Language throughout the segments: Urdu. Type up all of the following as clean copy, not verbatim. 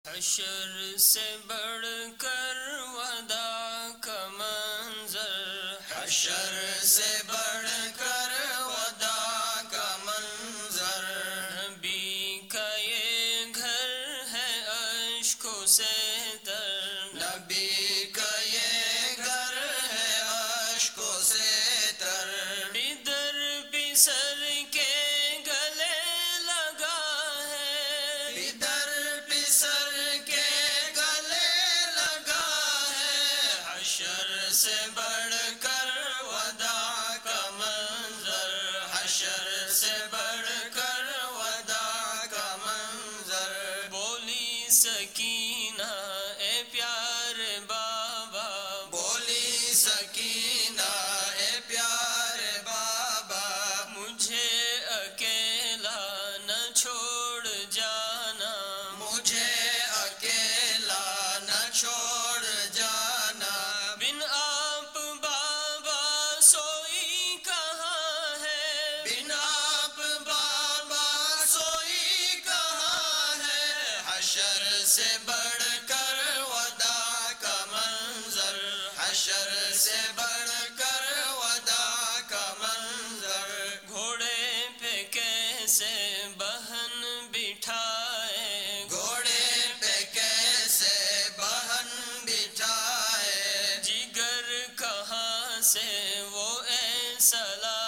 حشر سے بڑھ کر ودا کا منظر، حشر سے بڑھ کر ودا کا منظر، نبی کا یہ گھر ہے اشکوں سے تر، نبی کا یہ گھر ہے اشکوں سے تر، ادھر بھی سر کے گلے لگا ہے، ادھر بھی سر کے گلے لگا ہے، حشر سے بڑھ کر ودا کا منظر، حشر سے بڑھ کر ودا کا منظر، بولی سکینہ اے پیارے بابا، بولی سکینہ اے پیارے بابا، مجھے اکیلا نہ چھوڑ جانا، مجھے اکیلا نہ چھوڑ جانا، بن آپ بابا سوئی کہاں ہے، بن آپ بابا سوئی کہاں ہے، حشر سے بڑھ کر ودا کا منظر، حشر سے بڑھ کر ودا کا منظر، گھوڑے پہ کیسے بہن بٹھائے، گھوڑے پہ کیسے بہن بٹھائے، جگر کہاں سے وہ ایسا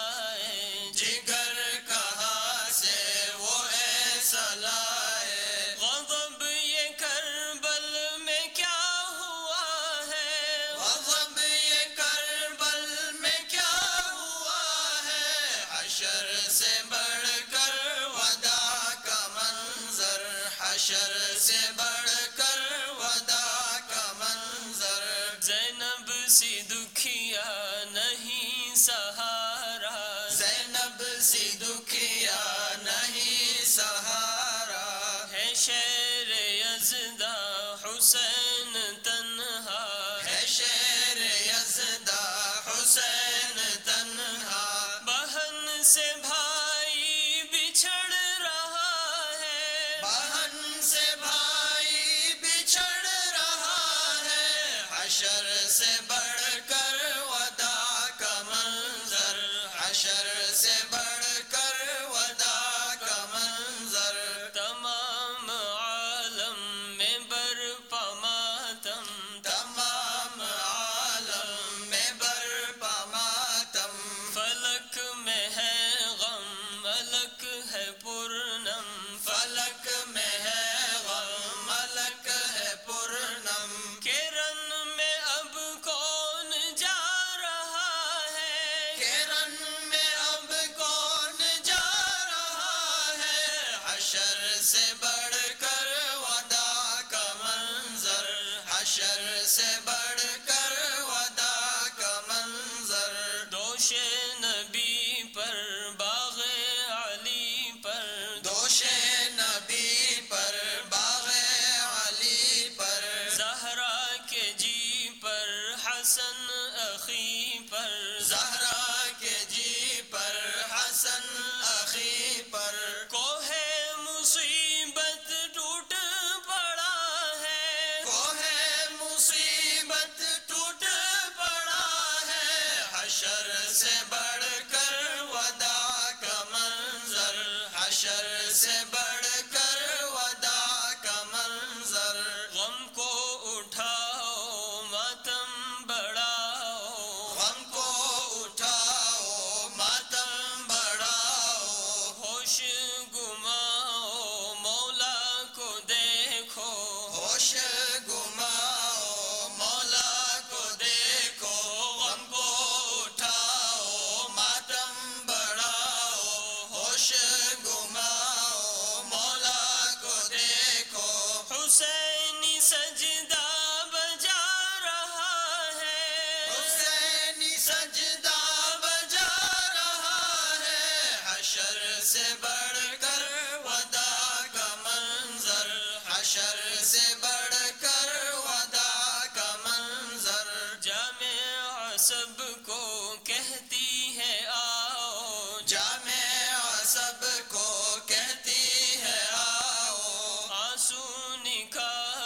لائے، جگر کہاں سے وہ ایسا لائے، غضب یہ کربل میں کیا ہوا ہے، غضب یہ کربل میں کیا ہوا ہے، حشر سے بڑھ کر ودا کا منظر، حشر سے بڑھ کر ودا کا منظر، زینب سی دکھیا نہیں سہارا، زینب سی دکھیا نہیں سہارا، ہے شیر یزدہ حسین تنہا، ہے شیر یزدہ حسین تنہا، بہن سے بھائی بچھڑ رہا ہے، بہن سے بھائی بچھڑ رہا ہے، حشر سے بڑھ کر ودا کا منظر، حشر سے بڑھ کر ودا کا منظر، تمام عالم میں برپا ماتم، تمام عالم میں برپا ماتم، فلک میں ہے غم ملک ہے پورنم، فلک میں ہے غم ملک ہے پورنم، کرن میں اب کون جا رہا ہے، کرن میں اب کون جا رہا ہے، حشر سے بڑھ کر ودا کا منظر، حشر سے بڑھ کر ودا کا منظر، دوش نبی پر باغ علی پر، دوش نبی پر باغ علی پر، زہرا کے جی پر حسن اخی پر، زہرا کے جی پر حسن اخی پر، کوہ مصیبت ٹوٹ پڑا ہے، کوہ مصیبت ٹوٹ پڑا ہے، حشر سے بڑھ کر ودا کا منظر، حشر سے بڑھ کر ودا کا منظر، غم کو اٹھاؤ ماتم بڑھاؤ، غم کو اٹھاؤ ماتم بڑھاؤ، ہوش گماؤ مولا کو دیکھو، ہوش گماؤ مولا کو دیکھو، غم کو اٹھاؤ ماتم بڑھاؤ، ہوش گماؤ مولا کو دیکھو، حسینی سجدہ بجا رہا ہے، حسینی سجدہ بجا رہا ہے، حشر سے بڑھ کر ودا کا منظر، حشر سے بڑھ کر ودا کا منظر، جامع سب کو کہتی ہے آؤ، جامع سب کو کہتی ہے آؤ، آنسو نکال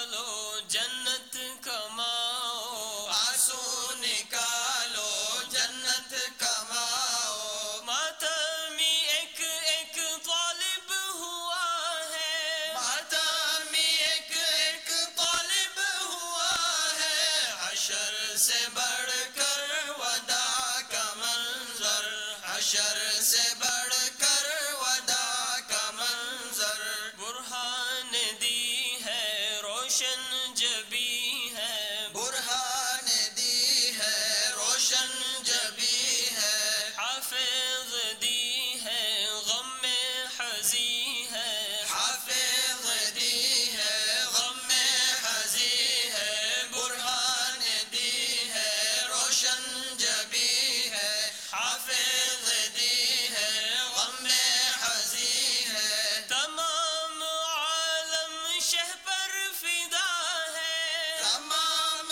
سے بڑھ کر ودا کا منظر، حشر سے بڑھ کر ودا کا منظر، برہان دی ہے روشن جبی ہے، برہان دی ہے روشن جبی ہے، حافظ دی ہے غم میں حزی ہے، حافظ دی ہے غم میں حزی ہے، برہان دی ہے روشن جبی ہے، حافظ دی ہے غم میں حزی ہے، تمام عالم شہ پر فدا ہے، تمام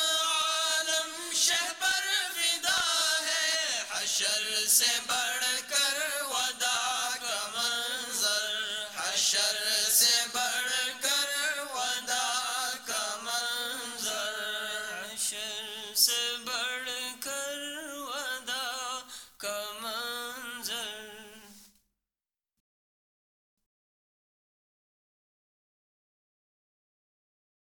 عالم شہ پر فدا ہے، حشر سے بڑھ کر